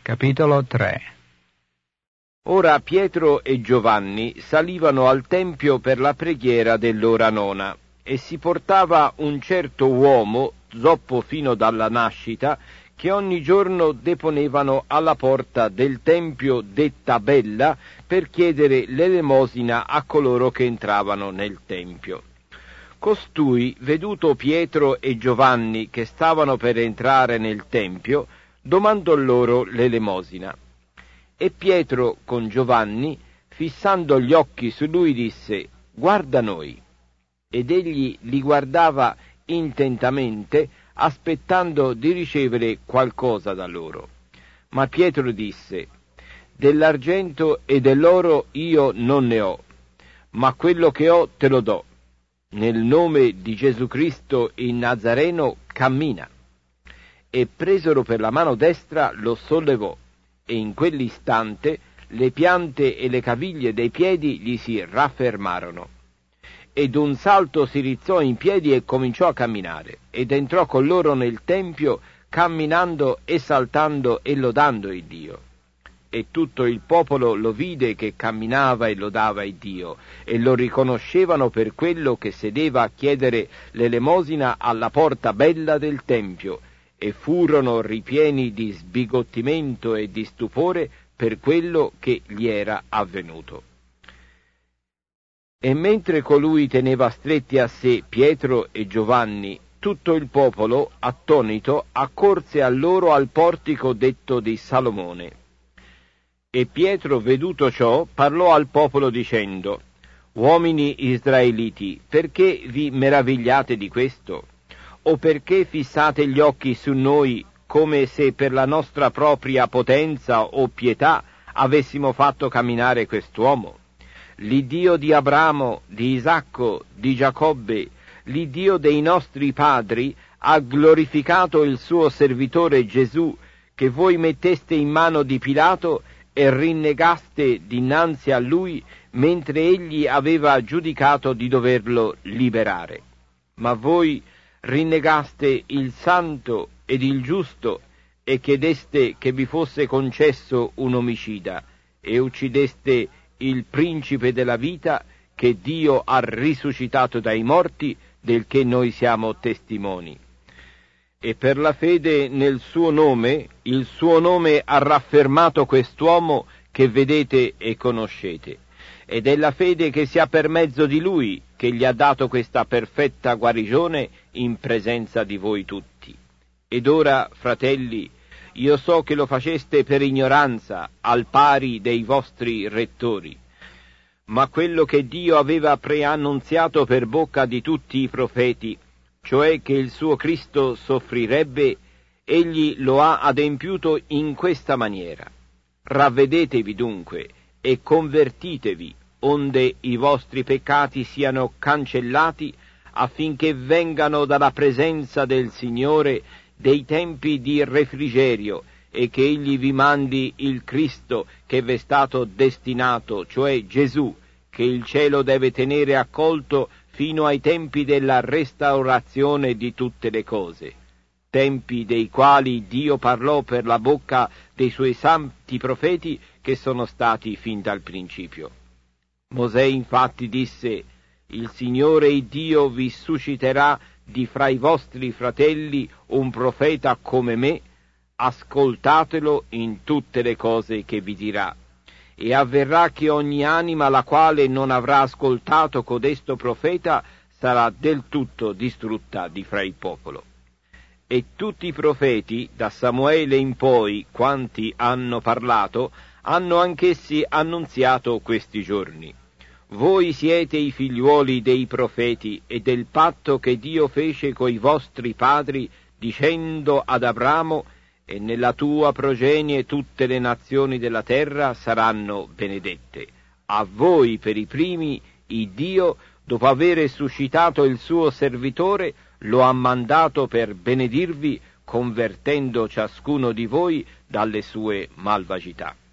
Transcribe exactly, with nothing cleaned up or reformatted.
Capitolo tre. Ora Pietro e Giovanni salivano al tempio per la preghiera dell'ora nona, e si portava un certo uomo, zoppo fino dalla nascita, che ogni giorno deponevano alla porta del tempio detta Bella per chiedere l'elemosina a coloro che entravano nel tempio. Costui, veduto Pietro e Giovanni che stavano per entrare nel tempio, domandò loro l'elemosina. E Pietro con Giovanni, fissando gli occhi su lui, disse: «Guarda noi». Ed egli li guardava intentamente, aspettando di ricevere qualcosa da loro. Ma Pietro disse: «Dell'argento e dell'oro io non ne ho, ma quello che ho te lo do. Nel nome di Gesù Cristo il Nazareno cammina». E presero per la mano destra lo sollevò, e in quell'istante le piante e le caviglie dei piedi gli si raffermarono. E d'un salto si rizzò in piedi e cominciò a camminare, ed entrò con loro nel tempio, camminando e saltando e lodando il Dio. E tutto il popolo lo vide che camminava e lodava il Dio, e lo riconoscevano per quello che sedeva a chiedere l'elemosina alla porta bella del tempio, e furono ripieni di sbigottimento e di stupore per quello che gli era avvenuto. E mentre colui teneva stretti a sé Pietro e Giovanni, tutto il popolo, attonito, accorse a loro al portico detto di Salomone. E Pietro, veduto ciò, parlò al popolo dicendo: «Uomini israeliti, perché vi meravigliate di questo? O perché fissate gli occhi su noi come se per la nostra propria potenza o pietà avessimo fatto camminare quest'uomo? L'Iddio di Abramo, di Isacco, di Giacobbe, l'Iddio dei nostri padri, ha glorificato il suo servitore Gesù, che voi metteste in mano di Pilato e rinnegaste dinanzi a lui, mentre egli aveva giudicato di doverlo liberare. Ma voi rinnegaste il santo ed il giusto e chiedeste che vi fosse concesso un omicida, e uccideste il principe della vita, che Dio ha risuscitato dai morti, del che noi siamo testimoni. E per la fede nel suo nome, il suo nome ha raffermato quest'uomo che vedete e conoscete. Ed è la fede che si ha per mezzo di lui che gli ha dato questa perfetta guarigione in presenza di voi tutti. Ed ora, fratelli, io so che lo faceste per ignoranza, al pari dei vostri rettori. Ma quello che Dio aveva preannunziato per bocca di tutti i profeti, cioè che il suo Cristo soffrirebbe, egli lo ha adempiuto in questa maniera. Ravvedetevi dunque e convertitevi, onde i vostri peccati siano cancellati, affinché vengano dalla presenza del Signore dei tempi di refrigerio, e che egli vi mandi il Cristo che v'è stato destinato, cioè Gesù, che il cielo deve tenere accolto fino ai tempi della restaurazione di tutte le cose, tempi dei quali Dio parlò per la bocca dei suoi santi profeti che sono stati fin dal principio. Mosè infatti disse: «Il Signore il Dio vi susciterà di fra i vostri fratelli un profeta come me, ascoltatelo in tutte le cose che vi dirà. E avverrà che ogni anima la quale non avrà ascoltato codesto profeta sarà del tutto distrutta di fra il popolo». E tutti i profeti, da Samuele in poi, quanti hanno parlato, hanno anch'essi annunziato questi giorni. Voi siete i figliuoli dei profeti e del patto che Dio fece coi vostri padri, dicendo ad Abramo: «E nella tua progenie tutte le nazioni della terra saranno benedette». A voi per i primi, il Dio, dopo avere suscitato il suo servitore, lo ha mandato per benedirvi, convertendo ciascuno di voi dalle sue malvagità.